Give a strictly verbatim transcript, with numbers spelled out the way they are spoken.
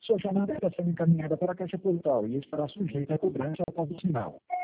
Sua chamada está sendo encaminhada para a caixa postal e estará sujeita a cobrança após o sinal.